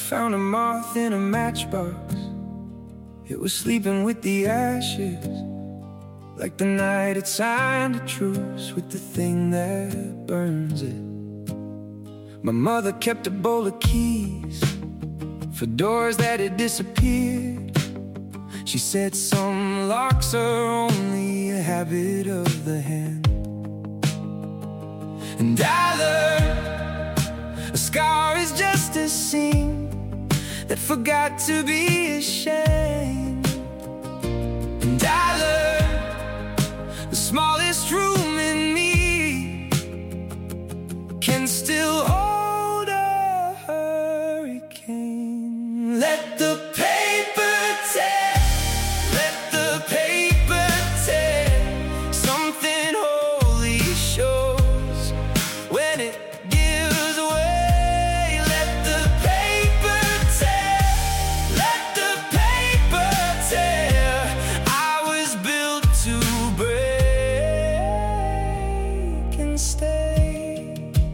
found a moth in a matchbox. It was sleeping with the ashes, like the night it signed a truce with the thing that burns it. My mother kept a bowl of keys for doors that had disappeared. She said some locks are only a habit of the hand. And I learned a scar is just a seam that forgot to be ashamed. And I learned the smallest room in me can still hold a hurricane. Let the paper tear, let the paper tear. Something holy shows when it gives way. Let the paper tear, let the paper tear. I was built to break and stay.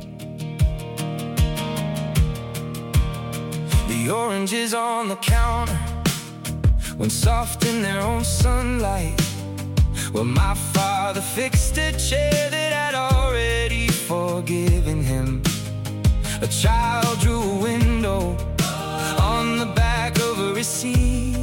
The oranges on the counter went soft in their own sunlight. Well, my father fixed a chair that I'd already forgiven him. A child drew a window on the back of a receipt.